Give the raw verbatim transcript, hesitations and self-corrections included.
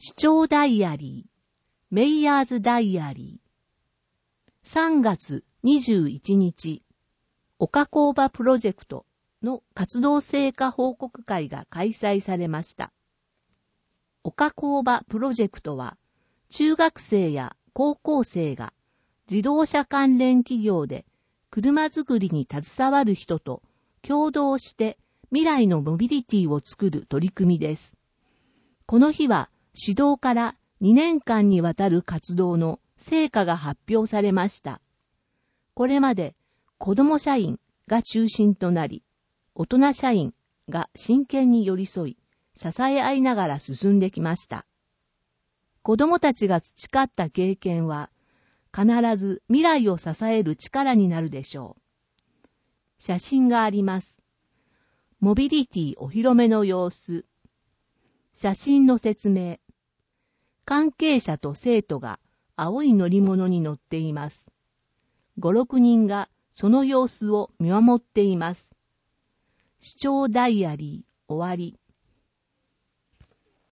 市長ダイアリー、メイヤーズダイアリー。さんがつにじゅういちにち、岡工場プロジェクトの活動成果報告会が開催されました。岡工場プロジェクトは、中学生や高校生が自動車関連企業で車作りに携わる人と共同して未来のモビリティを作る取り組みです。この日は始動からにねんかんにわたる活動の成果が発表されました。これまで子ども社員が中心となり、大人社員が真剣に寄り添い、支え合いながら進んできました。子どもたちが培った経験は、必ず未来を支える力になるでしょう。写真があります。モビリティお披露目の様子。写真の説明。関係者と生徒が青い乗り物に乗っています。ご、ろくにんがその様子を見守っています。市長ダイアリー終わり。